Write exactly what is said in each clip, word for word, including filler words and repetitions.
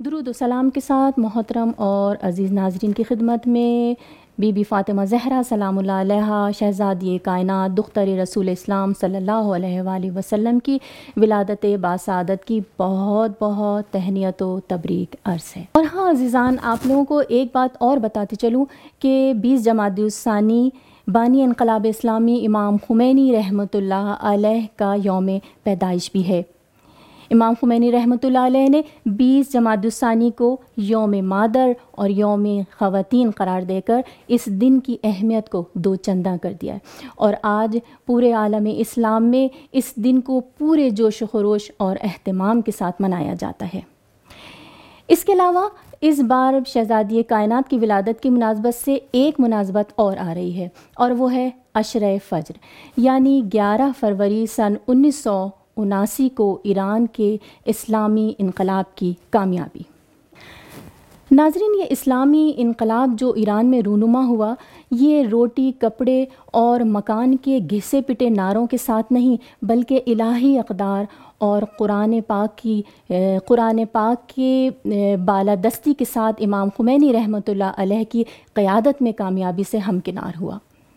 درود و سلام کے ساتھ محترم اور عزیز ناظرین کی خدمت میں بی بی فاطمہ زہرا سلام اللہ علیہا شہزادی کائنات دختر رسول اسلام صلی اللہ علیہ وآلہ وسلم کی ولادت باسعادت کی بہت بہت تہنیت و تبریک عرض ہے۔ اور ہاں عزیزان، آپ لوگوں کو ایک بات اور بتاتے چلوں کہ بیس جمادی الثانی بانی انقلاب اسلامی امام خمینی رحمۃ اللہ علیہ کا یوم پیدائش بھی ہے۔ امام خمینی رحمۃ اللہ علیہ نے بیس جمادی الثانی کو یوم مادر اور یوم خواتین قرار دے کر اس دن کی اہمیت کو دو چندہ کر دیا ہے، اور آج پورے عالم اسلام میں اس دن کو پورے جوش و خروش اور اہتمام کے ساتھ منایا جاتا ہے۔ اس کے علاوہ اس بار شہزادی کائنات کی ولادت کی مناسبت سے ایک مناسبت اور آ رہی ہے، اور وہ ہے عشرہ فجر، یعنی گیارہ فروری سن انیس سو اناسی کو ایران کے اسلامی انقلاب کی کامیابی۔ ناظرین، یہ اسلامی انقلاب جو ایران میں رونما ہوا، یہ روٹی کپڑے اور مکان کے گھسے پٹے نعروں کے ساتھ نہیں، بلکہ الہی اقدار اور قرآن پاک کی قرآن پاک کے بالادستی کے ساتھ امام خمینی رحمۃ اللہ علیہ کی قیادت میں کامیابی سے ہمکنار ہوا۔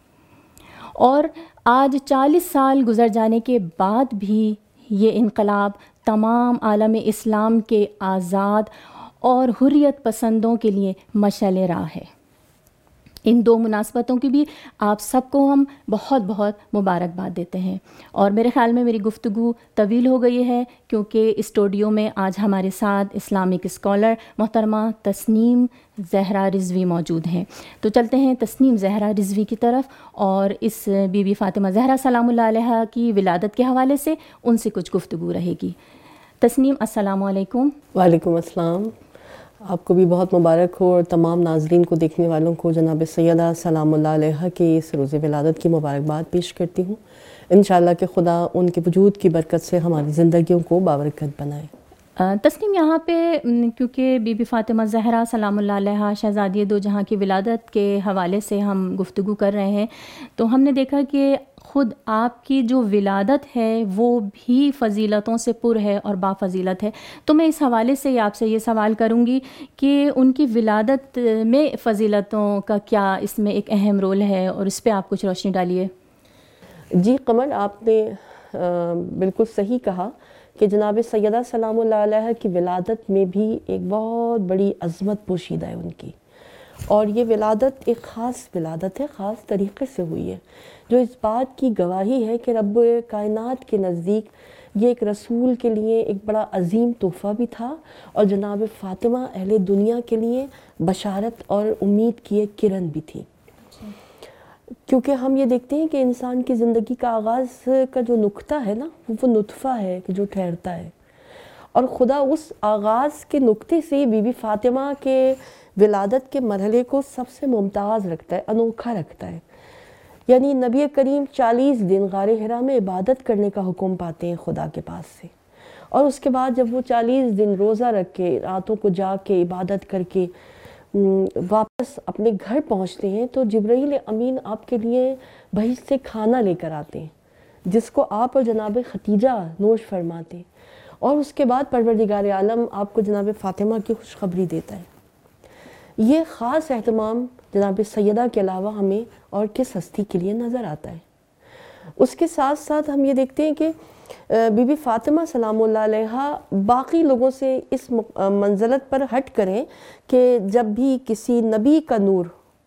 اور آج چالیس سال گزر جانے کے بعد بھی یہ انقلاب تمام عالم اسلام کے آزاد اور حریت پسندوں کے لیے مشعل راہ ہے۔ ان دو مناسبتوں کی بھی آپ سب کو ہم بہت بہت مبارکباد دیتے ہیں۔ اور میرے خیال میں میری گفتگو طویل ہو گئی ہے، کیونکہ اسٹوڈیو میں آج ہمارے ساتھ اسلامک اسکالر محترمہ تسنیم زہرا رضوی موجود ہیں۔ تو چلتے ہیں تسنیم زہرا رضوی کی طرف، اور اس بی بی فاطمہ زہرا سلام اللہ علیہا کی ولادت کے حوالے سے ان سے کچھ گفتگو رہے گی۔ تسنیم، السلام علیکم۔ وعلیکم السلام، آپ کو بھی بہت مبارک ہو، اور تمام ناظرین کو، دیکھنے والوں کو جناب سیدہ سلام اللہ علیہا کی اس روز ولادت کی مبارکباد پیش کرتی ہوں۔ انشاءاللہ کہ خدا ان کے وجود کی برکت سے ہماری زندگیوں کو بابرکت بنائے۔ تسنیم، یہاں پہ کیونکہ بی بی فاطمہ زہرا سلام اللہ علیہا شہزادی دو جہاں کی ولادت کے حوالے سے ہم گفتگو کر رہے ہیں، تو ہم نے دیکھا کہ خود آپ کی جو ولادت ہے وہ بھی فضیلتوں سے پر ہے اور با فضیلت ہے۔ تو میں اس حوالے سے آپ سے یہ سوال کروں گی کہ ان کی ولادت میں فضیلتوں کا کیا اس میں ایک اہم رول ہے، اور اس پہ آپ کچھ روشنی ڈالیے۔ جی قمر، آپ نے بالکل صحیح کہا کہ جناب سیدہ سلام اللہ علیہ کی ولادت میں بھی ایک بہت بڑی عظمت پوشیدہ ہے ان کی، اور یہ ولادت ایک خاص ولادت ہے، خاص طریقے سے ہوئی ہے، جو اس بات کی گواہی ہے کہ رب کائنات کے نزدیک یہ ایک رسول کے لیے ایک بڑا عظیم تحفہ بھی تھا، اور جناب فاطمہ اہل دنیا کے لیے بشارت اور امید کی ایک کرن بھی تھی۔ کیونکہ ہم یہ دیکھتے ہیں کہ انسان کی زندگی کا آغاز کا جو نقطہ ہے نا، وہ نطفہ ہے کہ جو ٹھہرتا ہے، اور خدا اس آغاز کے نقطے سے بی بی فاطمہ کے ولادت کے مرحلے کو سب سے ممتاز رکھتا ہے، انوکھا رکھتا ہے۔ یعنی نبی کریم چالیس دن غار حرا میں عبادت کرنے کا حکم پاتے ہیں خدا کے پاس سے، اور اس کے بعد جب وہ چالیس دن روزہ رکھ کے، راتوں کو جاگ کے، عبادت کر کے واپس اپنے گھر پہنچتے ہیں، تو جبرائیل امین آپ کے لیے بہشت سے کھانا لے کر آتے ہیں، جس کو آپ اور جناب ختیجہ نوش فرماتے ہیں، اور اس کے بعد پروردگار عالم آپ کو جناب فاطمہ کی خوشخبری دیتا ہے۔ یہ خاص اہتمام جناب سیدہ کے علاوہ ہمیں اور کس ہستی کے لیے نظر آتا ہے؟ اس کے ساتھ ساتھ ہم یہ دیکھتے ہیں کہ بی بی فاطمہ سلام اللہ علیہا باقی لوگوں سے اس منزلت پر ہٹ کریں کہ جب بھی کسی نبی کا نور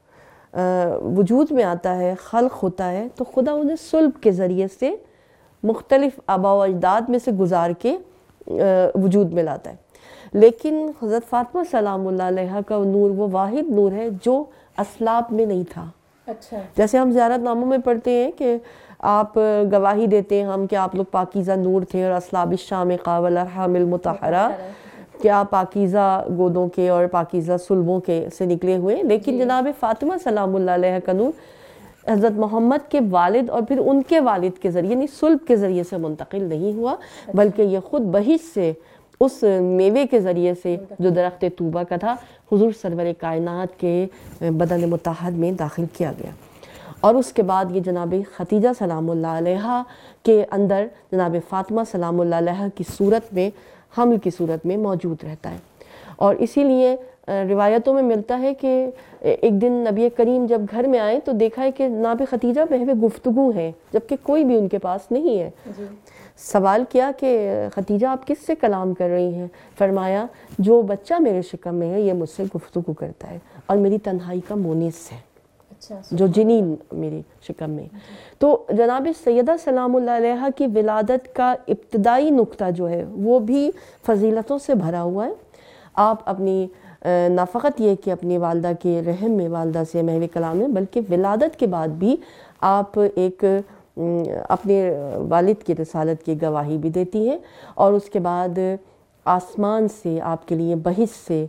وجود میں آتا ہے، خلق ہوتا ہے، تو خدا انہیں صلب کے ذریعے سے مختلف آباء و اجداد میں سے گزار کے وجود میں لاتا ہے، لیکن حضرت فاطمہ سلام اللہ علیہا کا نور وہ واحد نور ہے جو اسلاب میں نہیں تھا۔ اچھا، جیسے جیسے ہم زیارت ناموں میں پڑھتے ہیں کہ آپ گواہی دیتے ہیں ہم کہ آپ لوگ پاکیزہ نور تھے، اور اسلاب الشامقہ والارحام المطہرہ، کہ آپ پاکیزہ گودوں کے اور پاکیزہ صلبوں کے سے نکلے ہوئے، لیکن جناب فاطمہ سلام اللہ علیہ کا نور حضرت محمد کے والد اور پھر ان کے والد کے ذریعے، یعنی صلب کے ذریعے سے منتقل نہیں ہوا، بلکہ یہ خود بہشت سے اس میوے کے ذریعے سے جو درخت طوبہ کا تھا، حضور سرور کائنات کے بدن مطہر میں داخل کیا گیا، اور اس کے بعد یہ جناب ختیجہ سلام اللہ علیہ کے اندر جناب فاطمہ سلام اللہ علیہ کی صورت میں، حمل کی صورت میں موجود رہتا ہے۔ اور اسی لیے روایتوں میں ملتا ہے کہ ایک دن نبی کریم جب گھر میں آئے تو دیکھا ہے کہ جناب خدیجہ محو گفتگو ہیں جبکہ کوئی بھی ان کے پاس نہیں ہے. سوال کیا کہ خدیجہ آپ کس سے کلام کر رہی ہیں؟ فرمایا جو بچہ میرے شکم میں ہے یہ مجھ سے گفتگو کرتا ہے اور میری تنہائی کا مونس ہے، جو جنین میری شکم میں. تو جناب سیدہ سلام اللہ علیہ کی ولادت کا ابتدائی نقطہ جو ہے وہ بھی فضیلتوں سے بھرا ہوا ہے. آپ اپنی نہ فقط یہ کہ اپنی والدہ کے رحم میں والدہ سے محو کلام ہے، بلکہ ولادت کے بعد بھی آپ ایک اپنے والد کی رسالت کی گواہی بھی دیتی ہیں. اور اس کے بعد آسمان سے آپ کے لیے بہشت سے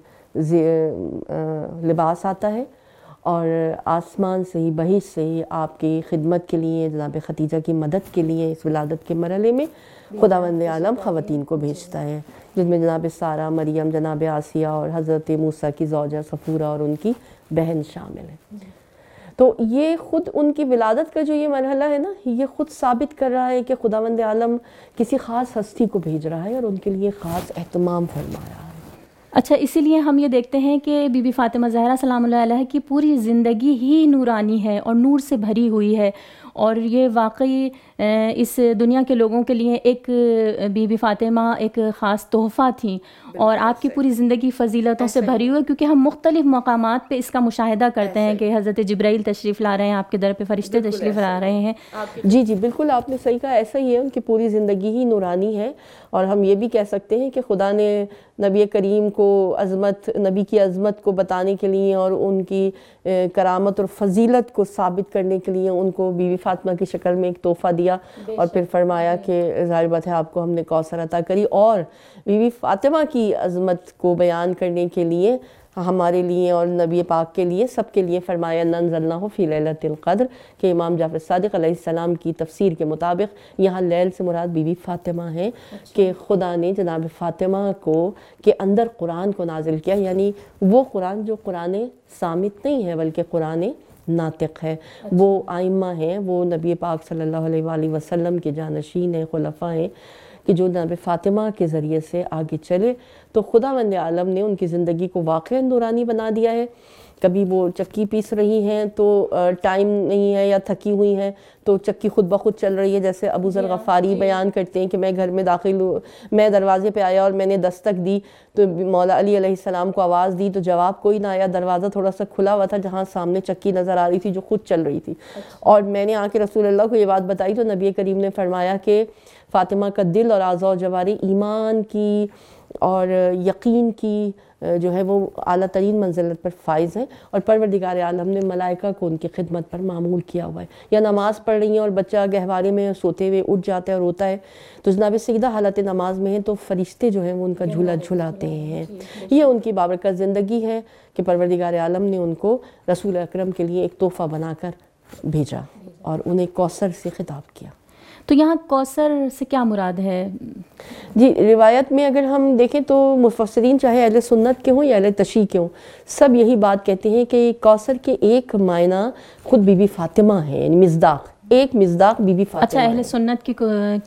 لباس آتا ہے، اور آسمان سے ہی بہشت سے ہی آپ کی خدمت کے لیے جناب خدیجہ کی مدد کے لیے اس ولادت کے مرحلے میں خداوند عالم خواتین کو بھیجتا ہے، جن میں جناب سارہ، مریم، جناب آسیہ اور حضرت موسیٰ کی زوجہ صفورہ اور ان کی بہن شامل ہیں. تو یہ خود ان کی ولادت کا جو یہ مرحلہ ہے نا، یہ خود ثابت کر رہا ہے کہ خداوند عالم کسی خاص ہستی کو بھیج رہا ہے اور ان کے لیے خاص اہتمام فرما رہا ہے. اچھا، اسی لیے ہم یہ دیکھتے ہیں کہ بی بی فاطمہ زہرا سلام اللہ علیہ کی پوری زندگی ہی نورانی ہے اور نور سے بھری ہوئی ہے، اور یہ واقعی اس دنیا کے لوگوں کے لیے ایک بی بی فاطمہ ایک خاص تحفہ تھیں، اور آپ کی پوری زندگی فضیلتوں سے بھری ہوئی ہے، کیونکہ ہم مختلف مقامات پہ اس کا مشاہدہ کرتے ہیں کہ حضرت جبرائیل تشریف لا رہے ہیں، آپ کے در پہ فرشتے تشریف لا رہے ہیں. جی جی بالکل آپ نے صحیح کہا، ایسا ہی ہے، ان کی پوری زندگی ہی نورانی ہے. اور ہم یہ بھی کہہ سکتے ہیں کہ خدا نے نبی کریم کو عظمت، نبی کی عظمت کو بتانے کے لیے اور ان کی کرامت اور فضیلت کو ثابت کرنے کے لیے ان کو بی بی فاطمہ کی شکل میں ایک تحفہ دیا، اور پھر فرمایا کہ ظاہر بات ہے آپ کو ہم نے کوثر عطا کری. اور بی بی فاطمہ کی عظمت کو بیان کرنے کے لیے ہمارے لیے اور نبی پاک کے لیے سب کے لیے فرمایا ننزلناہ فی لیلۃ القدر، کہ امام جعفر صادق علیہ السلام کی تفسیر کے مطابق یہاں لیل سے مراد بی بی فاطمہ ہے، کہ خدا نے جناب فاطمہ کو کے اندر قرآن کو نازل کیا، یعنی وہ قرآن جو قرآن صامت نہیں ہے بلکہ قرآن ناطق ہے. وہ آئمہ ہیں، وہ نبی پاک صلی اللہ علیہ وآلہ وسلم کے جانشین ہیں، خلفاء ہیں، کہ جو جناب فاطمہ کے ذریعے سے آگے چلے. تو خداوند عالم نے ان کی زندگی کو واقعاً نورانی بنا دیا ہے. کبھی وہ چکی پیس رہی ہیں تو ٹائم نہیں ہے یا تھکی ہوئی ہیں تو چکی خود بخود چل رہی ہے، جیسے ابو ذر غفاری بیان کرتے ہیں کہ میں گھر میں داخل ہوں، میں دروازے پہ آیا اور میں نے دستک دی تو مولا علی علیہ السلام کو آواز دی تو جواب کوئی نہ آیا، دروازہ تھوڑا سا کھلا ہوا تھا جہاں سامنے چکی نظر آ رہی تھی جو خود چل رہی تھی. اور میں نے آ کے رسول اللہ کو یہ بات بتائی تو نبی کریم نے فرمایا کہ فاطمہ کا دل اور اعضاء و جواری ایمان کی اور یقین کی جو ہے وہ اعلیٰ ترین منزلت پر فائز ہیں، اور پروردگار عالم نے ملائکہ کو ان کی خدمت پر معمول کیا ہوا ہے. یا نماز پڑھ رہی ہیں اور بچہ گہوارے میں سوتے ہوئے اٹھ جاتا ہے اور روتا ہے تو جناب سیدہ حالت نماز میں ہیں تو فرشتے جو ہیں وہ ان کا جھولا جھلاتے ہیں. یہ ان کی بابرکت زندگی ہے کہ پروردگار عالم نے ان کو رسول اکرم کے لیے ایک تحفہ بنا کر بھیجا اور انہیں کوثر سے خطاب کیا. تو یہاں کوثر سے کیا مراد ہے؟ جی روایت میں اگر ہم دیکھیں تو مفسرین چاہے اہل سنت کے ہوں یا اہل تشیع کے ہوں سب یہی بات کہتے ہیں کہ کوثر کے ایک معنی خود بی بی فاطمہ ہے، یعنی مصداق، ایک مصداق بی بی فاطمہ. اچھا، اہل سنت کی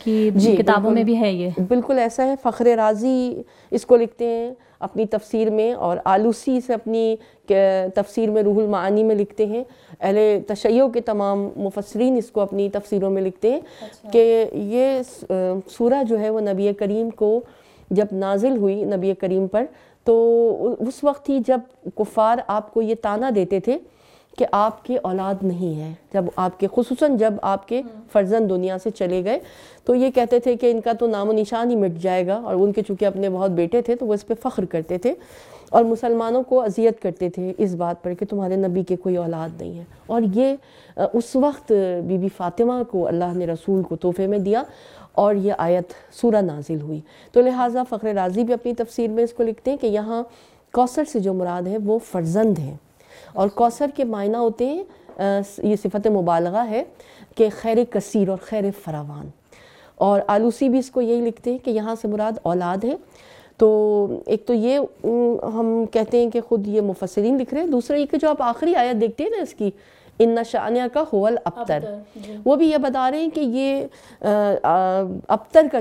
کی کتابوں میں بھی ہے یہ؟ بالکل ایسا ہے. فخر رازی اس کو لکھتے ہیں اپنی تفسیر میں، اور آلوسی سے اپنی تفسیر میں روح المعانی میں لکھتے ہیں. اہل تشیع کے تمام مفسرین اس کو اپنی تفسیروں میں لکھتے ہیں کہ یہ سورہ جو ہے وہ نبی کریم کو جب نازل ہوئی نبی کریم پر تو اس وقت ہی جب کفار آپ کو یہ طعنہ دیتے تھے کہ آپ کے اولاد نہیں ہے، جب آپ کے خصوصاً جب آپ کے فرزند دنیا سے چلے گئے تو یہ کہتے تھے کہ ان کا تو نام و نشان ہی مٹ جائے گا، اور ان کے چونکہ اپنے بہت بیٹے تھے تو وہ اس پہ فخر کرتے تھے اور مسلمانوں کو اذیت کرتے تھے اس بات پر کہ تمہارے نبی کے کوئی اولاد نہیں ہے. اور یہ اس وقت بی بی فاطمہ کو اللہ نے رسول کو تحفے میں دیا اور یہ آیت سورہ نازل ہوئی. تو لہٰذا فخر رازی بھی اپنی تفسیر میں اس کو لکھتے ہیں کہ یہاں کوثر سے جو مراد ہے وہ فرزند ہے، اور کوثر کے معنی ہوتے ہیں، یہ صفت مبالغہ ہے کہ خیر کثیر اور خیر فراوان. اور آلوسی بھی اس کو یہی لکھتے ہیں کہ یہاں سے مراد اولاد ہے. تو ایک تو یہ ہم کہتے ہیں کہ خود یہ مفسرین لکھ رہے ہیں، دوسرا یہ کہ جو آپ آخری آیت دیکھتے ہیں نا اس کی ان شانیہ کا هو الابتر، وہ بھی یہ بتا رہے ہیں کہ یہ ابتر کا جو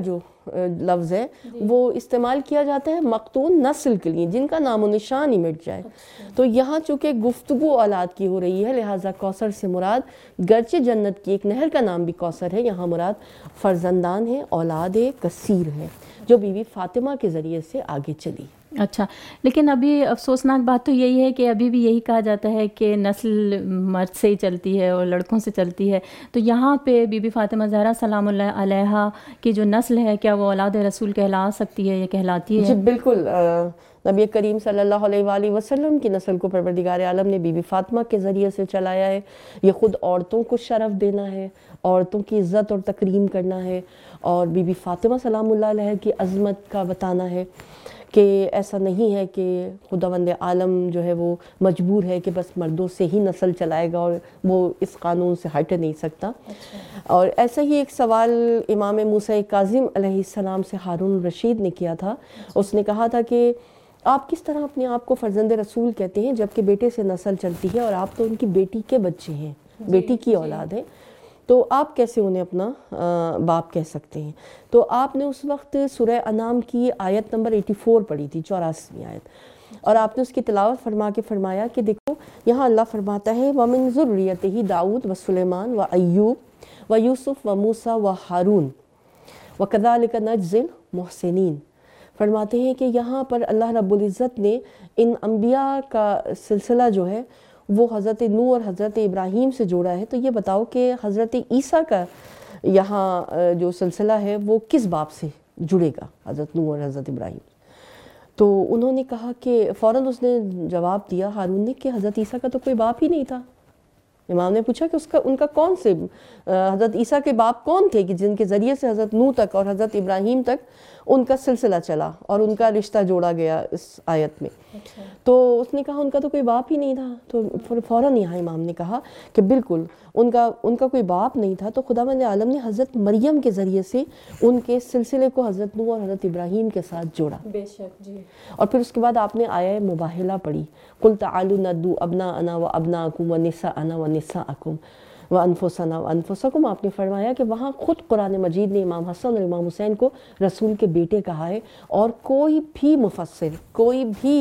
لفظ ہے وہ استعمال کیا جاتا ہے مقتون نسل کے لیے، جن کا نام و نشان ہی مٹ جائے. تو یہاں چونکہ گفتگو اولاد کی ہو رہی ہے، لہٰذا کوثر سے مراد گرچہ جنت کی ایک نہر کا نام بھی کوثر ہے، یہاں مراد فرزندان ہے، اولاد کثیر ہے جو بی بی فاطمہ کے ذریعے سے آگے چلی. اچھا، لیکن ابھی افسوسناک بات تو یہی ہے کہ ابھی بھی یہی کہا جاتا ہے کہ نسل مرد سے ہی چلتی ہے اور لڑکوں سے چلتی ہے. تو یہاں پہ بی بی فاطمہ زہرا سلام اللہ علیہا کی جو نسل ہے، کیا وہ اولاد رسول کہلا سکتی ہے یا کہلاتی ہے؟ جی بالکل. نبی کریم صلی اللہ علیہ وآلہ وسلم کی نسل کو پروردگار عالم نے بی بی فاطمہ کے ذریعے سے چلایا ہے. یہ خود عورتوں کو شرف دینا ہے، عورتوں کی عزت اور تکریم کرنا ہے، اور بی بی فاطمہ سلام اللہ علیہ کی عظمت کا بتانا ہے کہ ایسا نہیں ہے کہ خداوند عالم جو ہے وہ مجبور ہے کہ بس مردوں سے ہی نسل چلائے گا اور وہ اس قانون سے ہٹ نہیں سکتا. اور ایسا ہی ایک سوال امام موسیٰ کاظم علیہ السلام سے ہارون الرشید نے کیا تھا. اس نے کہا تھا کہ آپ کس طرح اپنے آپ کو فرزند رسول کہتے ہیں جبکہ بیٹے سے نسل چلتی ہے، اور آپ تو ان کی بیٹی کے بچے ہیں، بیٹی کی اولاد ہے، تو آپ کیسے انہیں اپنا باپ کہہ سکتے ہیں؟ تو آپ نے اس وقت سورہ انعام کی آیت نمبر چوراسی پڑھی تھی، چوراسی آیت، اور آپ نے اس کی تلاوت فرما کے فرمایا کہ دیکھو یہاں اللہ فرماتا ہے وَمِن ذُرِّيَّتِهِ داؤد و سلیمان و ایوب و یوسف و موسیٰ و ہارون وَكَذَلِكَ نَجْزِي الْمُحْسِنِينَ. فرماتے ہیں کہ یہاں پر اللہ رب العزت نے ان انبیاء کا سلسلہ جو ہے وہ حضرت نوح اور حضرت ابراہیم سے جوڑا ہے. تو یہ بتاؤ کہ حضرت عیسیٰ کا یہاں جو سلسلہ ہے وہ کس باپ سے جڑے گا، حضرت نوح اور حضرت ابراہیم؟ تو انہوں نے کہا کہ فوراً اس نے جواب دیا ہارون نے کہ حضرت عیسیٰ کا تو کوئی باپ ہی نہیں تھا. امام نے پوچھا کہ اس کا ان کا کون سے حضرت عیسیٰ کے باپ کون تھے کہ جن کے ذریعے سے حضرت نوح تک اور حضرت ابراہیم تک ان کا سلسلہ چلا اور ان کا رشتہ جوڑا گیا اس آیت میں. تو اس نے کہا ان کا تو کوئی باپ ہی نہیں تھا. تو فوراً یہاں امام نے کہا کہ بالکل ان کا ان کا کوئی باپ نہیں تھا. تو خداوند عالم نے حضرت مریم کے ذریعے سے ان کے سلسلے کو حضرت نوح اور حضرت ابراہیم کے ساتھ جوڑا. بے شک جی. اور پھر اس کے بعد آپ نے آیہ مباہلہ پڑھی، قُلْ تَعَالُوا نَدْعُوا أَبْنَاءَنَا وَأَبْنَاءَكُمْ وَنِسَاءَنَا وَنِسَاءَكُمْ وَأَنفُسَنَا وَأَنفُسَكُمْ. آپ نے فرمایا کہ وہاں خود قرآن مجید نے امام حسن اور امام حسین کو رسول کے بیٹے کہا ہے، اور کوئی بھی مفسر، کوئی بھی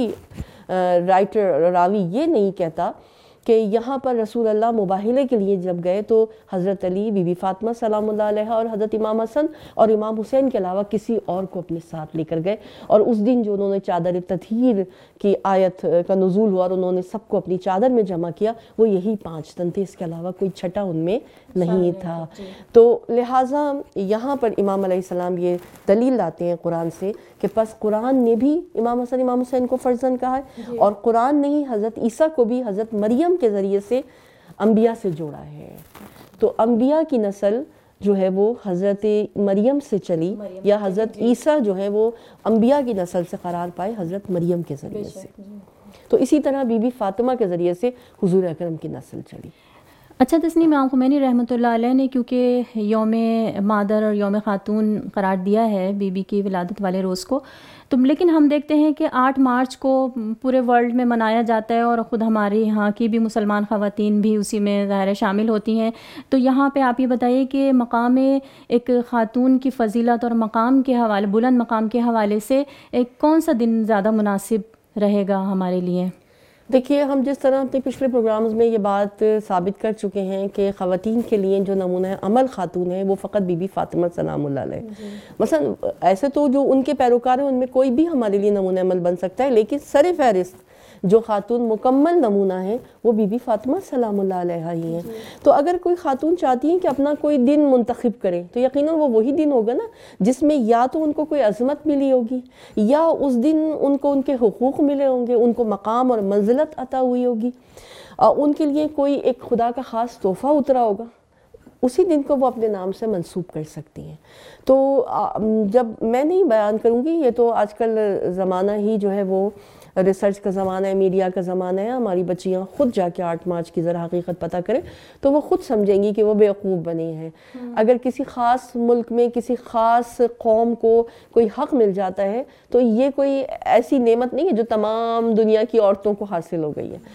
رائٹر، راوی یہ نہیں کہتا کہ یہاں پر رسول اللہ مباہلے کے لیے جب گئے تو حضرت علی، بی بی فاطمہ سلام اللہ علیہ اور حضرت امام حسن اور امام حسین کے علاوہ کسی اور کو اپنے ساتھ لے کر گئے. اور اس دن جو انہوں نے چادر تطہیر کی آیت کا نزول ہوا اور انہوں نے سب کو اپنی چادر میں جمع کیا، وہ یہی پانچ تن تھے، اس کے علاوہ کوئی چھٹا ان میں نہیں تھا. تو لہٰذا یہاں پر امام علیہ السلام یہ دلیل لاتے ہیں قرآن سے کہ پس قرآن نے بھی امام حسن امام حسین کو فرزند کہا ہے، اور قرآن نے ہی حضرت عیسیٰ کو بھی حضرت مریم کے ذریعے سے انبیاء سے جوڑا ہے. تو انبیاء کی نسل جو ہے وہ حضرت مریم سے چلی، یا حضرت عیسیٰ جو ہے وہ انبیاء کی نسل سے قرار پائے حضرت مریم کے ذریعے سے. تو اسی طرح بی بی فاطمہ کے ذریعے سے حضور اکرم کی نسل چلی. اچھا تسنیم، امام خمینی رحمۃ اللہ علیہ نے کیونکہ یوم مادر اور یوم خاتون قرار دیا ہے بی بی کی ولادت والے روز کو، تو لیکن ہم دیکھتے ہیں کہ آٹھ مارچ کو پورے ورلڈ میں منایا جاتا ہے، اور خود ہمارے یہاں کی بھی مسلمان خواتین بھی اسی میں ظاہر شامل ہوتی ہیں. تو یہاں پہ آپ یہ بتائیے کہ مقام ایک خاتون کی فضیلت اور مقام کے حوالے، بلند مقام کے حوالے سے ایک کون سا دن زیادہ مناسب رہے گا ہمارے لیے؟ دیکھیے، ہم جس طرح اپنے پچھلے پروگرامز میں یہ بات ثابت کر چکے ہیں کہ خواتین کے لیے جو نمونہ عمل خاتون ہے وہ فقط بی بی فاطمہ سلام اللہ علیہ. مثلا ایسے تو جو ان کے پیروکار ہیں ان میں کوئی بھی ہمارے لیے نمونہ عمل بن سکتا ہے، لیکن سر فہرست جو خاتون مکمل نمونہ ہیں وہ بی بی فاطمہ سلام اللہ علیہ ہی ہیں. تو اگر کوئی خاتون چاہتی ہیں کہ اپنا کوئی دن منتخب کرے تو یقیناً وہ وہی دن ہوگا نا جس میں یا تو ان کو کوئی عظمت ملی ہوگی، یا اس دن ان کو ان کے حقوق ملے ہوں گے، ان کو مقام اور منزلت عطا ہوئی ہوگی، ان کے لیے کوئی ایک خدا کا خاص تحفہ اترا ہوگا، اسی دن کو وہ اپنے نام سے منسوب کر سکتی ہیں. تو جب میں نہیں بیان کروں گی، یہ تو آج کل زمانہ ہی جو ہے وہ ریسرچ کا زمانہ ہے، میڈیا کا زمانہ ہے. ہماری بچیاں خود جا کے آٹھ مارچ کی ذرا حقیقت پتہ کریں تو وہ خود سمجھیں گی کہ وہ بیوقوف بنی ہیں. اگر کسی خاص ملک میں کسی خاص قوم کو کوئی حق مل جاتا ہے تو یہ کوئی ایسی نعمت نہیں ہے جو تمام دنیا کی عورتوں کو حاصل ہو گئی ہے.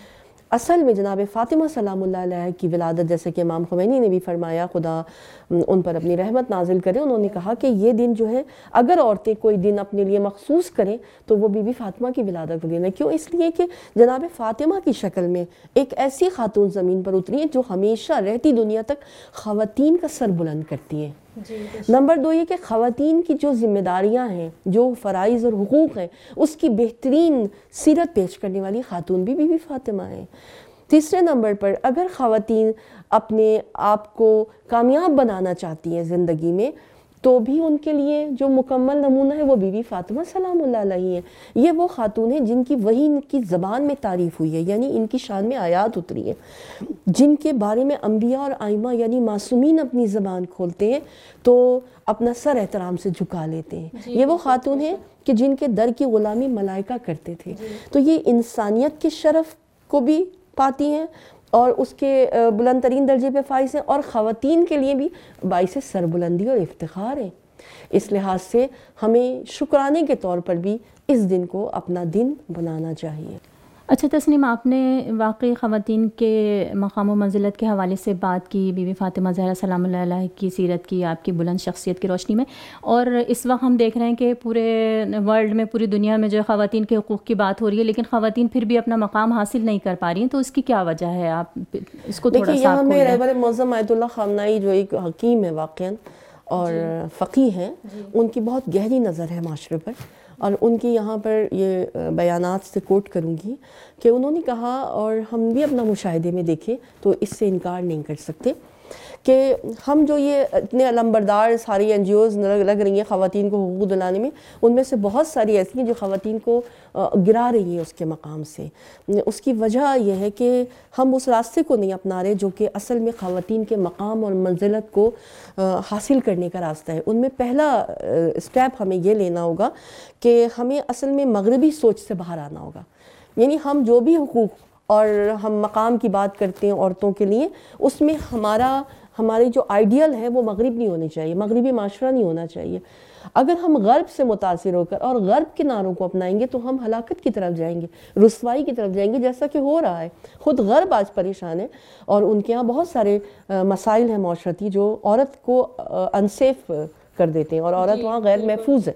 اصل میں جناب فاطمہ سلام اللہ علیہ کی ولادت، جیسے کہ امام خمینی نے بھی فرمایا، خدا ان پر اپنی رحمت نازل کرے، انہوں نے کہا کہ یہ دن جو ہے اگر عورتیں کوئی دن اپنے لیے مخصوص کریں تو وہ بی بی فاطمہ کی ولادت کا دن ہے۔ کیوں؟ اس لیے کہ جناب فاطمہ کی شکل میں ایک ایسی خاتون زمین پر اتری ہے جو ہمیشہ رہتی دنیا تک خواتین کا سر بلند کرتی ہیں۔ نمبر دو یہ کہ خواتین کی جو ذمہ داریاں ہیں، جو فرائض اور حقوق ہیں، اس کی بہترین سیرت پیش کرنے والی خاتون بھی بی بی فاطمہ ہیں۔ تیسرے نمبر پر اگر خواتین اپنے آپ کو کامیاب بنانا چاہتی ہیں زندگی میں تو بھی ان کے لیے جو مکمل نمونہ ہے وہ بی بی فاطمہ سلام اللہ علیہ ہیں۔ یہ وہ خاتون ہیں جن کی وحی کی زبان میں تعریف ہوئی ہے، یعنی ان کی شان میں آیات اتری ہیں، جن کے بارے میں انبیاء اور ائمہ یعنی معصومین اپنی زبان کھولتے ہیں تو اپنا سر احترام سے جھکا لیتے ہیں۔ یہ وہ خاتون ہیں کہ جن کے در کی غلامی ملائکہ کرتے تھے، تو یہ انسانیت کے شرف کو بھی پاتی ہیں اور اس کے بلند ترین درجے پہ فائز ہیں، اور خواتین کے لیے بھی باعث سربلندی اور افتخار ہیں۔ اس لحاظ سے ہمیں شکرانے کے طور پر بھی اس دن کو اپنا دن بنانا چاہیے۔ اچھا تسنیم، آپ نے واقعی خواتین کے مقام و منزلت کے حوالے سے بات کی، بی بی فاطمہ زہرا سلام اللہ علیہ کی سیرت کی، آپ کی بلند شخصیت کی روشنی میں، اور اس وقت ہم دیکھ رہے ہیں کہ پورے ورلڈ میں، پوری دنیا میں جو خواتین کے حقوق کی بات ہو رہی ہے، لیکن خواتین پھر بھی اپنا مقام حاصل نہیں کر پا رہی ہیں، تو اس کی کیا وجہ ہے؟ آپ اس کو تھوڑا سا دیکھیے، یہاں میں رہبر معظم آیت اللہ خامنائی جو ایک حکیم ہے واقعاً اور فقیہ ہیں، ان کی بہت گہری نظر ہے معاشرے پر، اور ان کی یہاں پر یہ بیانات سے کوٹ کروں گی کہ انہوں نے کہا، اور ہم بھی اپنا مشاہدے میں دیکھیں تو اس سے انکار نہیں کر سکتے، کہ ہم جو یہ اتنے علمبردار ساری این جی اوز لگ رہی ہیں خواتین کو حقوق دلانے میں، ان میں سے بہت ساری ایسی ہیں جو خواتین کو گرا رہی ہیں اس کے مقام سے۔ اس کی وجہ یہ ہے کہ ہم اس راستے کو نہیں اپنا رہے جو کہ اصل میں خواتین کے مقام اور منزلت کو حاصل کرنے کا راستہ ہے۔ ان میں پہلا اسٹیپ ہمیں یہ لینا ہوگا کہ ہمیں اصل میں مغربی سوچ سے باہر آنا ہوگا، یعنی ہم جو بھی حقوق اور ہم مقام کی بات کرتے ہیں عورتوں کے لیے، اس میں ہمارا ہمارے جو آئیڈیل ہے وہ مغرب نہیں ہونے چاہیے، مغربی معاشرہ نہیں ہونا چاہیے۔ اگر ہم غرب سے متاثر ہو کر اور غرب کے نعروں کو اپنائیں گے تو ہم ہلاکت کی طرف جائیں گے، رسوائی کی طرف جائیں گے، جیسا کہ ہو رہا ہے۔ خود غرب آج پریشان ہے اور ان کے ہاں بہت سارے مسائل ہیں معاشرتی جو عورت کو انسیف کر دیتے ہیں اور عورت وہاں غیر محفوظ ہے۔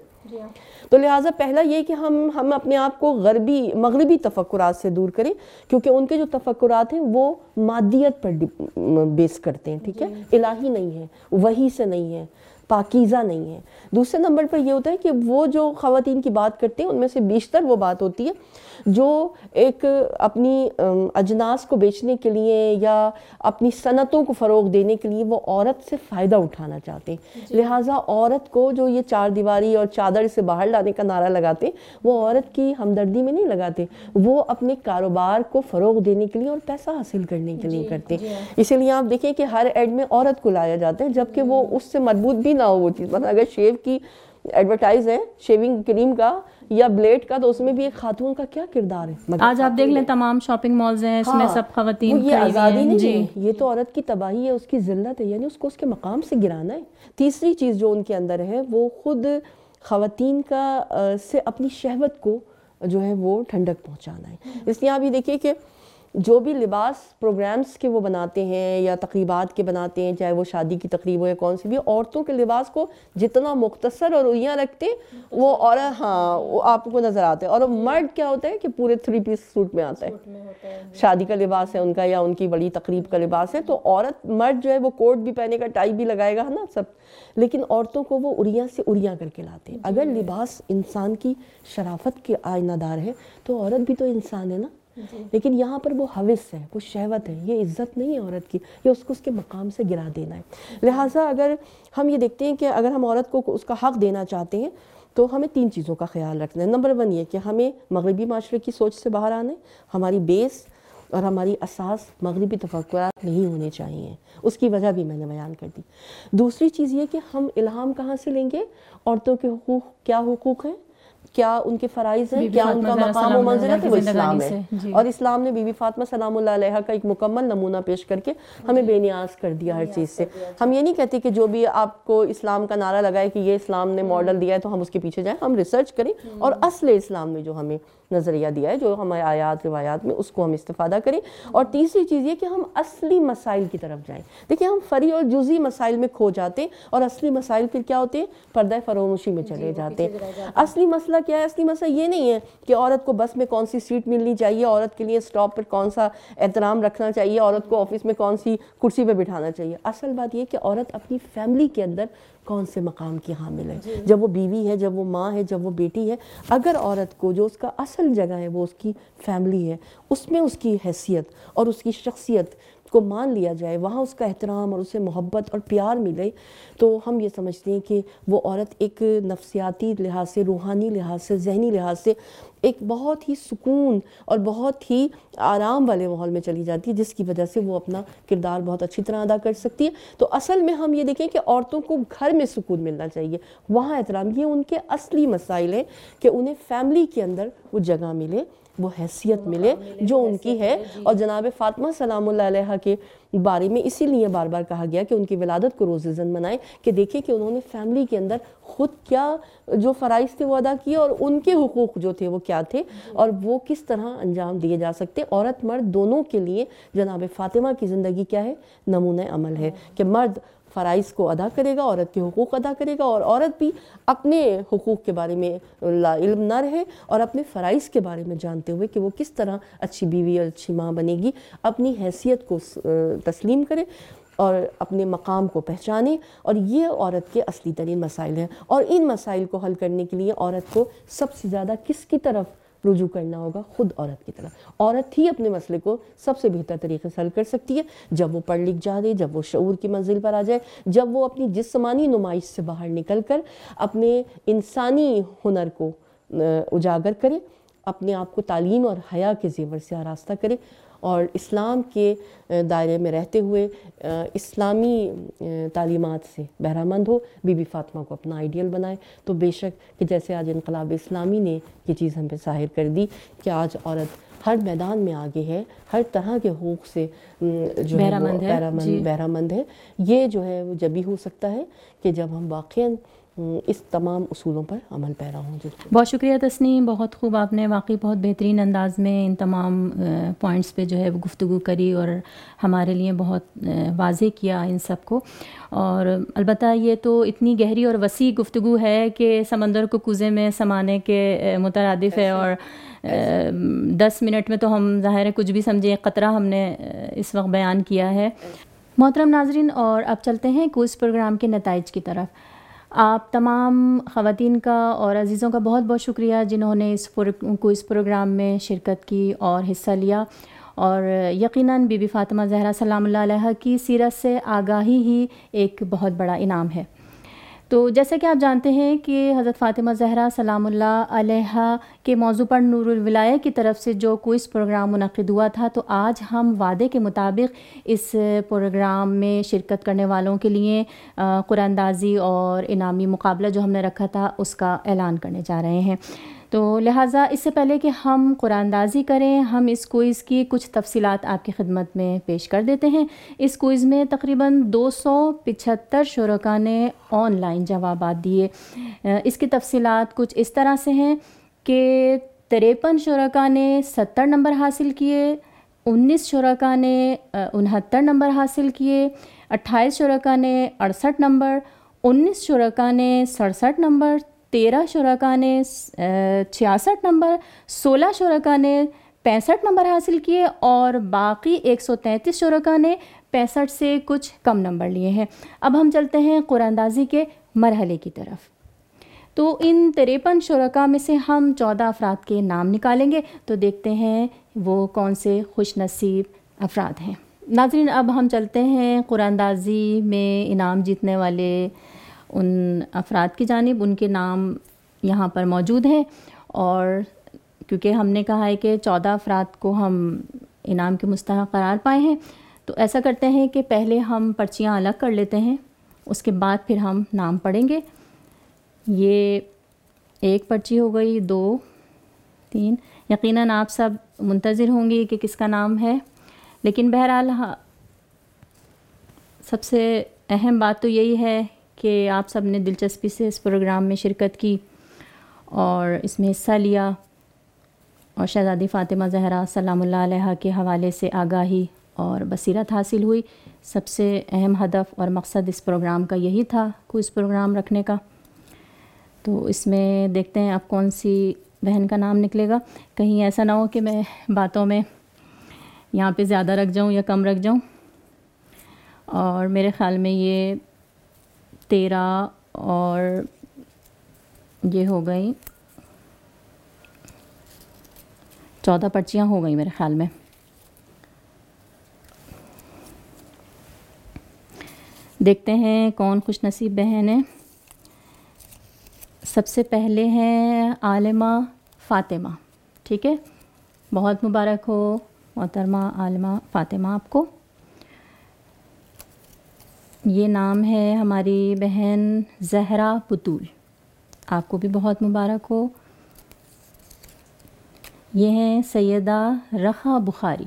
تو لہٰذا پہلا یہ کہ ہم ہم اپنے آپ کو غربی مغربی تفکرات سے دور کریں، کیونکہ ان کے جو تفکرات ہیں وہ مادیت پر بیس کرتے ہیں، ٹھیک ہے، الہی نہیں ہے، وحی سے نہیں ہے، پاکیزہ نہیں ہے۔ دوسرے نمبر پر یہ ہوتا ہے کہ وہ جو خواتین کی بات کرتے ہیں ان میں سے بیشتر وہ بات ہوتی ہے جو ایک اپنی اجناس کو بیچنے کے لیے یا اپنی صنعتوں کو فروغ دینے کے لیے وہ عورت سے فائدہ اٹھانا چاہتے ہیں، لہٰذا عورت کو جو یہ چار دیواری اور چادر سے باہر لانے کا نعرہ لگاتے ہیں وہ عورت کی ہمدردی میں نہیں لگاتے، وہ اپنے کاروبار کو فروغ دینے کے لیے اور پیسہ حاصل کرنے کے لیے کرتے ہیں۔ اسی لیے آپ دیکھیں کہ ہر ایڈ میں عورت کو لایا جاتا ہے جبکہ وہ اس سے مربوط بھی نہ ہو وہ چیز، مطلب اگر شیو کی ایڈورٹائز ہے، شیونگ کریم کا یا بلیڈ کا، تو اس میں بھی ایک خاتون کا کیا کردار ہے۔ آج آپ دیکھ لیں تمام شاپنگ مالز ہیں، اس میں سب خواتین، یہ آزادی نہیں ہے، یہ تو عورت کی تباہی ہے، اس کی ذلت ہے، یعنی اس کو اس کے مقام سے گرانا ہے۔ تیسری چیز جو ان کے اندر ہے وہ خود خواتین کا سے اپنی شہوت کو جو ہے وہ ٹھنڈک پہنچانا ہے۔ اس لیے آپ یہ دیکھیے کہ جو بھی لباس پروگرامز کے وہ بناتے ہیں یا تقریبات کے بناتے ہیں، چاہے وہ شادی کی تقریب ہو یا کون سی بھی، عورتوں کے لباس کو جتنا مختصر اور رویاں رکھتے وہ اور ہاں وہ آپ کو نظر آتے ہیں، اور مرد کیا ہوتا ہے کہ پورے تھری پیس سوٹ میں آتا ہے، شادی کا لباس ہے ان کا یا ان کی بڑی تقریب کا لباس ہے، تو عورت مرد جو ہے وہ کوٹ بھی پہنے گا، ٹائی بھی لگائے گا نا سب، لیکن عورتوں کو وہ اڑیاں سے اڑیاں کر کے لاتے ہیں۔ اگر لباس انسان کی شرافت کے آئینہ دار ہے تو عورت بھی تو انسان ہے نا، لیکن یہاں پر وہ ہوس ہے، وہ شہوت ہے، یہ عزت نہیں ہے عورت کی، یہ اس کو اس کے مقام سے گرا دینا ہے۔ لہٰذا اگر ہم یہ دیکھتے ہیں کہ اگر ہم عورت کو اس کا حق دینا چاہتے ہیں تو ہمیں تین چیزوں کا خیال رکھنا ہے۔ نمبر ون یہ کہ ہمیں مغربی معاشرے کی سوچ سے باہر آنا ہے، ہماری بیس اور ہماری اساس مغربی تفکرات نہیں ہونے چاہیے، اس کی وجہ بھی میں نے بیان کر دی۔ دوسری چیز یہ کہ ہم الہام کہاں سے لیں گے، عورتوں کے حقوق کیا حقوق ہیں، کیا ان کے فرائض ہیں، کیا ان کا مقام و منزلت ہے، وہ اسلام ہے، اور اسلام نے بی بی فاطمہ سلام اللہ علیہ کا ایک مکمل نمونہ پیش کر کے ہمیں بے نیاز کر دیا ہر چیز سے۔ ہم یہ نہیں کہتے کہ جو بھی آپ کو اسلام کا نعرہ لگائے کہ یہ اسلام نے ماڈل دیا ہے تو ہم اس کے پیچھے جائیں، ہم ریسرچ کریں اور اصل اسلام نے جو ہمیں نظریہ دیا ہے جو ہمارے آیات روایات میں، اس کو ہم استفادہ کریں. اور تیسری چیز یہ کہ ہم اصلی مسائل کی طرف جائیں. دیکھیں ہم فری اور جزئی مسائل میں کھو جاتے ہیں اور اصلی مسائل پھر کیا ہوتے ہیں؟ پردہ فراموشی میں چلے جاتے ہیں. اصلی مسئلہ کیا ہے؟ اصلی مسئلہ یہ نہیں ہے کہ عورت کو بس میں کون سی سیٹ ملنی چاہیے، عورت کے لیے اسٹاپ پر کون سا احترام رکھنا چاہیے، عورت کو آفس میں کون سی کرسی پہ بٹھانا چاہیے. اصل بات یہ کہ عورت اپنی فیملی کے اندر کون سے مقام کی حامل ہے. جب وہ بیوی ہے، جب وہ ماں ہے، جب وہ بیٹی ہے، اگر عورت کو جو اس کا اصل جگہ ہے وہ اس کی فیملی ہے، اس میں اس کی حیثیت اور اس کی شخصیت کو مان لیا جائے، وہاں اس کا احترام اور اسے محبت اور پیار ملے، تو ہم یہ سمجھتے ہیں کہ وہ عورت ایک نفسیاتی لحاظ سے، روحانی لحاظ سے، ذہنی لحاظ سے ایک بہت ہی سکون اور بہت ہی آرام والے ماحول میں چلی جاتی ہے، جس کی وجہ سے وہ اپنا کردار بہت اچھی طرح ادا کر سکتی ہے. تو اصل میں ہم یہ دیکھیں کہ عورتوں کو گھر میں سکون ملنا چاہیے، وہاں احترام. یہ ان کے اصلی مسائل ہیں کہ انہیں فیملی کے اندر وہ جگہ ملے، وہ حیثیت ملے جو ان کی ہے. اور جناب فاطمہ سلام اللہ علیہ کے بارے میں اسی لیے بار بار کہا گیا کہ ان کی ولادت کو روز زن منائیں، کہ دیکھیں کہ انہوں نے فیملی کے اندر خود کیا جو فرائض تھے وہ ادا کیے اور ان کے حقوق جو تھے وہ کیا تھے اور وہ کس طرح انجام دیے جا سکتے. عورت مرد دونوں کے لیے جناب فاطمہ کی زندگی کیا ہے؟ نمونہ عمل ہے کہ مرد فرائض کو ادا کرے گا، عورت کے حقوق ادا کرے گا، اور عورت بھی اپنے حقوق کے بارے میں لا علم نہ رہے اور اپنے فرائض کے بارے میں جانتے ہوئے کہ وہ کس طرح اچھی بیوی اور اچھی ماں بنے گی، اپنی حیثیت کو تسلیم کرے اور اپنے مقام کو پہچانے. اور یہ عورت کے اصلی ترین مسائل ہیں. اور ان مسائل کو حل کرنے کے لیے عورت کو سب سے زیادہ کس کی طرف رجوع کرنا ہوگا؟ خود عورت کی طرف. عورت ہی اپنے مسئلے کو سب سے بہتر طریقے سے حل کر سکتی ہے جب وہ پڑھ لکھ جائے، جب وہ شعور کی منزل پر آ جائے، جب وہ اپنی جسمانی نمائش سے باہر نکل کر اپنے انسانی ہنر کو اجاگر کرے، اپنے آپ کو تعلیم اور حیا کے زیور سے آراستہ کرے، اور اسلام کے دائرے میں رہتے ہوئے اسلامی تعلیمات سے بہرہ مند ہو، بی بی فاطمہ کو اپنا آئیڈیل بنائے. تو بے شک کہ جیسے آج انقلاب اسلامی نے یہ چیز ہم پہ ظاہر کر دی کہ آج عورت ہر میدان میں آگے ہے، ہر طرح کے حقوق سے جو ہے بہرہ مند ہے. یہ جو ہے وہ جبھی ہو سکتا ہے کہ جب ہم واقعاً اس تمام اصولوں پر عمل پیرا ہوں. بہت شکریہ تسنیم، بہت خوب آپ نے واقعی بہت بہترین انداز میں ان تمام پوائنٹس پہ جو ہے وہ گفتگو کری اور ہمارے لیے بہت واضح کیا ان سب کو. اور البتہ یہ تو اتنی گہری اور وسیع گفتگو ہے کہ سمندر کو کوزے میں سمانے کے مترادف ہے، اور دس منٹ میں تو ہم ظاہر ہے کچھ بھی سمجھے قطرہ ہم نے اس وقت بیان کیا ہے. محترم ناظرین، اور اب چلتے ہیں کوئز پروگرام کے نتائج کی طرف. آپ تمام خواتین کا اور عزیزوں کا بہت بہت شکریہ جنہوں نے اس کوئز پروگرام میں شرکت کی اور حصہ لیا. اور یقیناً بی بی فاطمہ زہرا سلام اللہ علیہ کی سیرت سے آگاہی ہی ایک بہت بڑا انعام ہے. تو جیسا کہ آپ جانتے ہیں کہ حضرت فاطمہ زہرا سلام اللہ علیہ کے موضوع پر نور الولایہ کی طرف سے جو کوئز پروگرام منعقد ہوا تھا، تو آج ہم وعدے کے مطابق اس پروگرام میں شرکت کرنے والوں کے لیے قرآن اندازی اور انعامی مقابلہ جو ہم نے رکھا تھا اس کا اعلان کرنے جا رہے ہیں. تو لہٰذا اس سے پہلے کہ ہم قرآن اندازی کریں، ہم اس کوئز کی کچھ تفصیلات آپ کی خدمت میں پیش کر دیتے ہیں. اس کوئز میں تقریباً دو سو پچہتر شرکاء نے آن لائن جوابات دیے. اس کی تفصیلات کچھ اس طرح سے ہیں کہ تریپن شرکاء نے ستر نمبر حاصل کیے، انیس شرکاء نے انہتر نمبر حاصل کیے، اٹھائیس شرکاء نے اڑسٹھ نمبر، انیس شرکاء نے سڑسٹھ نمبر، تیرہ شرکاء نے چھیاسٹھ نمبر، سولہ شرکاء نے پینسٹھ نمبر حاصل کیے، اور باقی ایک سو تینتیس شرکاء نے پینسٹھ سے کچھ کم نمبر لیے ہیں. اب ہم چلتے ہیں قرآن اندازی کے مرحلے کی طرف. تو ان تریپن شرکاء میں سے ہم چودہ افراد کے نام نکالیں گے، تو دیکھتے ہیں وہ کون سے خوش نصیب افراد ہیں. ناظرین، اب ہم چلتے ہیں قرآن اندازی میں انعام جیتنے والے ان افراد کی جانب. ان کے نام یہاں پر موجود ہیں، اور کیونکہ ہم نے کہا ہے کہ چودہ افراد کو ہم انعام کے مستحق قرار پائے ہیں، تو ایسا کرتے ہیں کہ پہلے ہم پرچیاں الگ کر لیتے ہیں، اس کے بعد پھر ہم نام پڑھیں گے. یہ ایک پرچی ہو گئی، دو، تین. یقیناً آپ سب منتظر ہوں گی کہ کس کا نام ہے، لیکن بہرحال سب سے اہم بات تو یہی ہے کہ آپ سب نے دلچسپی سے اس پروگرام میں شرکت کی اور اس میں حصہ لیا. اور شہزادی فاطمہ زہرا سلام اللہ علیہا کے حوالے سے آگاہی اور بصیرت حاصل ہوئی. سب سے اہم ہدف اور مقصد اس پروگرام کا یہی تھا، کوئز پروگرام رکھنے کا. تو اس میں دیکھتے ہیں اب کون سی بہن کا نام نکلے گا. کہیں ایسا نہ ہو کہ میں باتوں میں یہاں پہ زیادہ رکھ جاؤں یا کم رکھ جاؤں. اور میرے خیال میں یہ تیرہ اور یہ ہو گئی چودہ پرچیاں ہو گئی میرے خیال میں. دیکھتے ہیں کون خوش نصیب بہن ہے. سب سے پہلے ہیں عالمہ فاطمہ. ٹھیک ہے، بہت مبارک ہو محترمہ عالمہ فاطمہ آپ کو. یہ نام ہے ہماری بہن زہرا بطول، آپ کو بھی بہت مبارک ہو. یہ ہیں سیدہ رخا بخاری.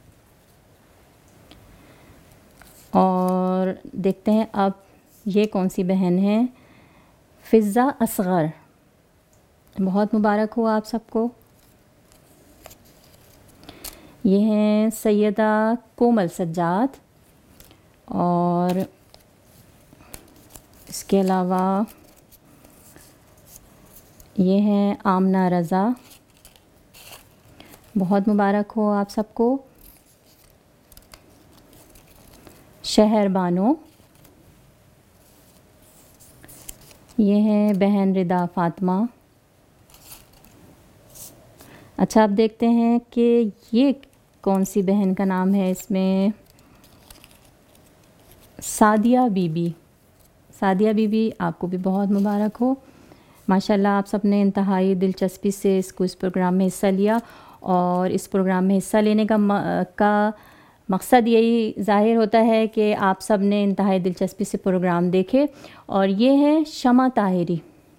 اور دیکھتے ہیں اب یہ کون سی بہن ہے، فضہ اصغر. بہت مبارک ہو آپ سب کو. یہ ہیں سیدہ کومل سجاد. اور اس کے علاوہ یہ ہیں آمنہ رضا. بہت مبارک ہو آپ سب کو. شہر بانو. یہ ہیں بہن ردا فاطمہ. اچھا اب دیکھتے ہیں کہ یہ کون سی بہن کا نام ہے اس میں. سعدیہ بی بی. سعدیہ بی بی آپ کو بھی بہت مبارک ہو. ماشاءاللہ آپ سب نے انتہائی دلچسپی سے اس کوئز پروگرام میں حصہ لیا، اور اس پروگرام میں حصہ لینے کا کا مقصد یہی ظاہر ہوتا ہے کہ آپ سب نے انتہائی دلچسپی سے پروگرام دیکھے. اور یہ ہے شمع طاہری.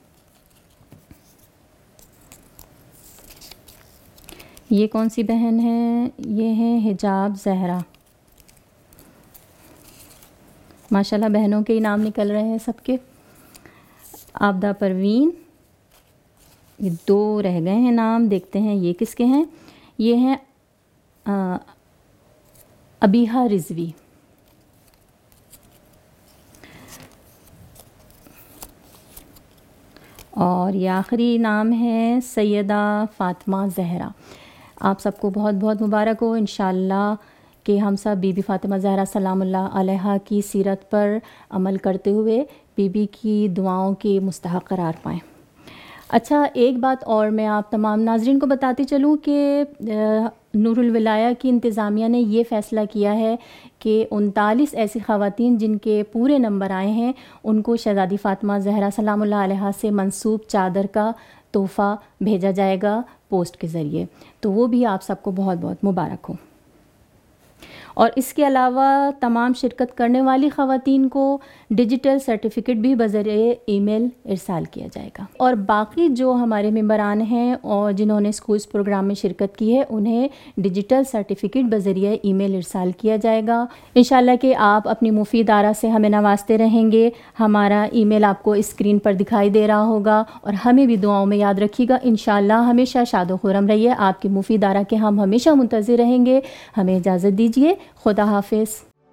یہ کون سی بہن ہے، یہ ہے حجاب زہرا. ماشاءاللہ بہنوں کے ہی نام نکل رہے ہیں سب کے. آبدہ پروین. یہ دو رہ گئے ہیں نام، دیکھتے ہیں یہ کس کے ہیں. یہ ہیں ابیحہ رضوی. اور یہ آخری نام ہے سیدہ فاطمہ زہرا. آپ سب کو بہت بہت مبارک ہو. انشاءاللہ کہ ہم سب بی بی فاطمہ زہرا سلام اللہ علیہا کی سیرت پر عمل کرتے ہوئے بی بی کی دعاؤں کے مستحق قرار پائیں. اچھا ایک بات اور میں آپ تمام ناظرین کو بتاتی چلوں کہ نور الولایہ کی انتظامیہ نے یہ فیصلہ کیا ہے کہ انتالیس ایسی خواتین جن کے پورے نمبر آئے ہیں ان کو شہزادی فاطمہ زہرا سلام اللہ علیہا سے منسوب چادر کا تحفہ بھیجا جائے گا پوسٹ کے ذریعے. تو وہ بھی آپ سب کو بہت بہت مبارک ہو. اور اس کے علاوہ تمام شرکت کرنے والی خواتین کو ڈیجیٹل سرٹیفکیٹ بھی بذریعہ ای میل ارسال کیا جائے گا. اور باقی جو ہمارے ممبران ہیں اور جنہوں نے اسکولز پروگرام میں شرکت کی ہے انہیں ڈیجیٹل سرٹیفکیٹ بذریعہ ای میل ارسال کیا جائے گا. انشاءاللہ کہ آپ اپنی مفید آرا سے ہمیں نوازتے رہیں گے. ہمارا ای میل آپ کو اسکرین پر دکھائی دے رہا ہوگا، اور ہمیں بھی دعاؤں میں یاد رکھیے گا. انشاءاللہ ہمیشہ شاد و خرم رہیے. آپ کی مفید آرا کے ہم ہمیشہ منتظر رہیں گے. ہمیں اجازت دیجیے. خدا حافظ.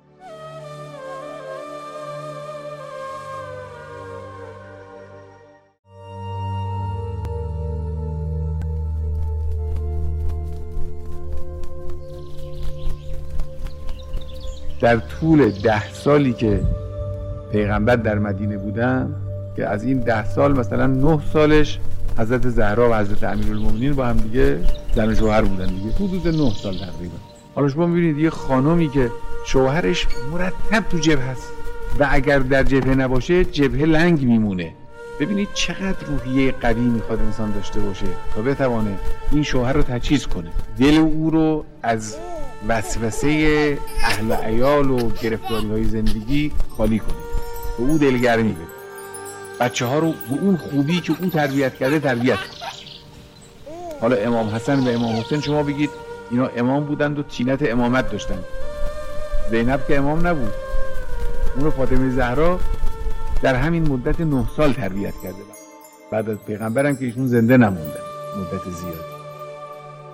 در طول ده سالی که پیغمبر در مدینه بودن که از این ده سال مثلا نه سالش حضرت زهرا و حضرت امیرالمومنین با هم دیگه زن و شوهر بودن دیگه، حدود نه سال تقریبا. حالا شما می‌بینید یه خانومی که شوهرش مرتب تو جبهه است و اگر در جبهه نباشه جبهه لنگ میمونه. ببینید چقدر روحیه قوی میخواد انسان داشته باشه تا بتوانه این شوهر رو تجهیز کنه، دل او رو از وسوسه اهل و عیال و گرفتاری‌های زندگی خالی کنه، به او دلگرمی بده، بچه ها رو به اون خوبی که او تربیت کرده تربیت کنه. حالا امام حسن و امام حسین شما بگید اینا امام بودند و طینت امامت داشتند. زینب که امام نبود، اون رو فاطمه زهرا در همین مدت نه سال تربیت کرده. بعد از پیغمبرم که ایشون زنده نموندن مدت زیادی.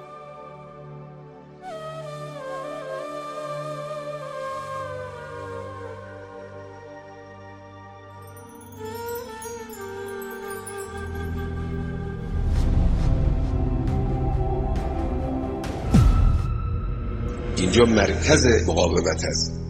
اینجا مرکز مقاومت است.